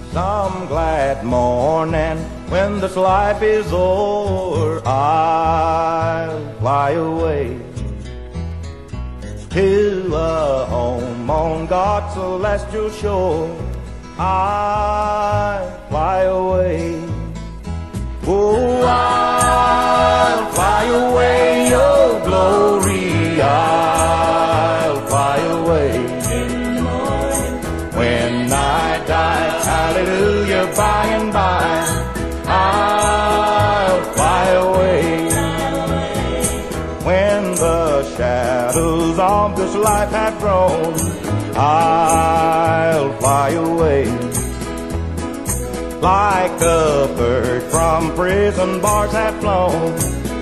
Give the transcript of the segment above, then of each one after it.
Some glad morning when this life is o'er, I'll fly away to a home on God's celestial shore. I'll fly away. Oh, I'll fly away, oh glory, I'll fly away. In the morning, when I die, hallelujah, by and by, I'll fly away. When the shadows of this life have grown, I'll fly away. Like a bird from prison bars have flown,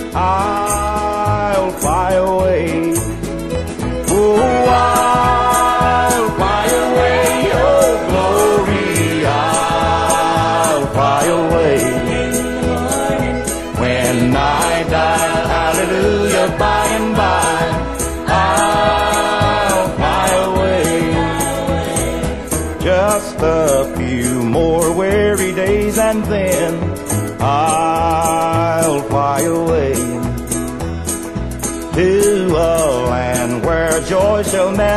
I'll fly away. Oh, I'll fly away, oh glory, I'll fly away. When I die, hallelujah, by and by, I'll fly away. Just a few more weary days and then I'll fly away to a land where joy shall never